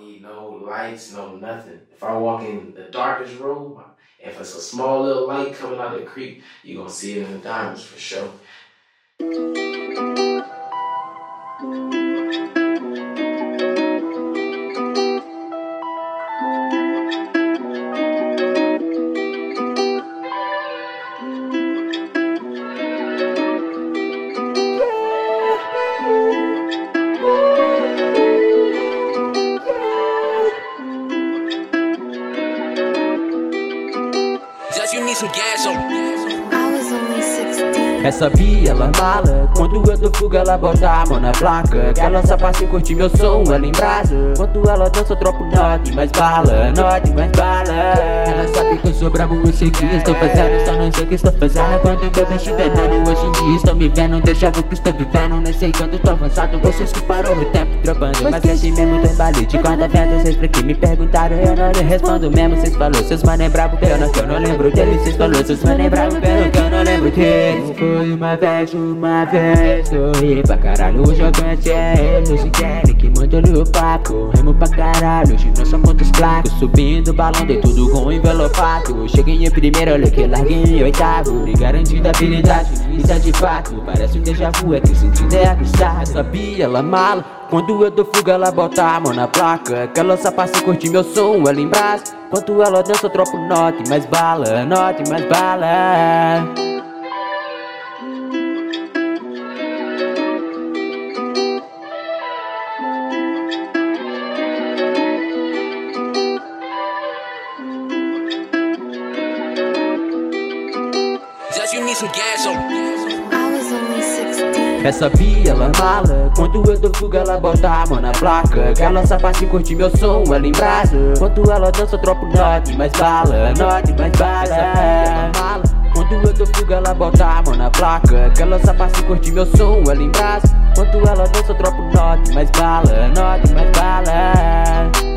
need no lights, no nothing. If I walk in the darkest room, if it's a small little light coming out of the creek, you're gonna see it in the diamonds for sure. Just you need some gas on. I was only 16. Essa Bia, ela mala. Quando eu dou fuga, ela bota a mão na placa. Que ela só passa e curte meu som, ela embrasa. Quando ela dança, eu troco note mais bala, note mais bala. Ela sabe que eu sou brabo, eu sei que estou fazendo. Só não sei o que estou fazendo. Quando eu vejo veneno, hoje em dia estão me vendo. Deixa ver o que estou vivendo, nem sei quando tô avançado. Vocês que parou no tempo dropando. Mas assim mesmo tem balite. Quando vendo vocês pra que me perguntaram, eu não lhe respondo mesmo. Vocês falou, seus mano é brabo, pelo que eu não lembro dele. Vocês falou, seus mano é brabo, pelo que eu não lembro dele. Foi uma vez, sorri pra caralho, hoje eu conheci. Não se querem que mandou-lhe o papo. Remo pra caralho, hoje nós somos dos placos. Subindo o balão, dei tudo com envelopado. Cheguei em primeiro, olha que larguei em oitavo. E garantida habilidade, isso é de fato. Parece um déjà vu, é que o sentido é aguçado. Sabia, ela mala. Quando eu dou fuga, ela bota a mão na placa. Que ela só passa e curte meu som, ela embrasa. Quando ela dança, eu troco note mais bala, note mais bala. Just you need some gas on. I was only 16. Essa Bia, ela mala. Quando eu dou fuga, ela bota a mão na placa. Que ela só passa e curte meu som, ela embrasa. Quando ela dança, eu troco note mais bala, note mais bala. Essa Bia, ela mala. Quando eu dou fuga, ela bota a mão na placa. Que ela só passa e curte meu som, ela embrasa. Quando ela dança, eu troco note mais bala, note mais bala.